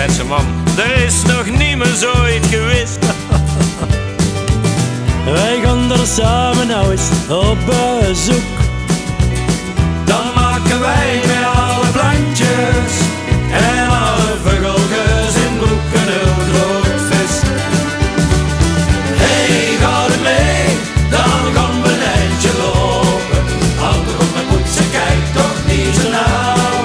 ouderwetse man, er is nog niet meer zoiets geweest. Wij gaan er samen nou eens op bezoek. Dan maken wij met alle plantjes en alle vogeltjes in broek een heel groot feest. Hey, ga er mee, dan gaan we een eindje lopen. Houd toch op mijn poetsen, kijk toch niet zo nauw.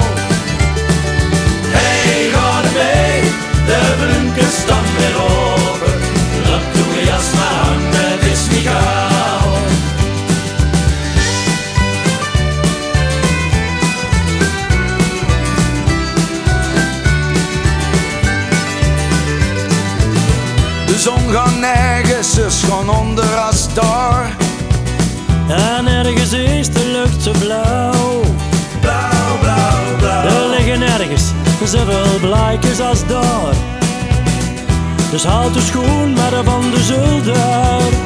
Hey, ga er mee, de bloemkes staan weer open. Laat doe je jas maar aan, het is niet gauw. De zon gaat nergens, ze gaan onder als daar. En ergens is de lucht zo blauw. Blauw, blauw, blauw. Er liggen nergens zoveel blijkjes als daar. Dus haal de schoen maar van de zolder.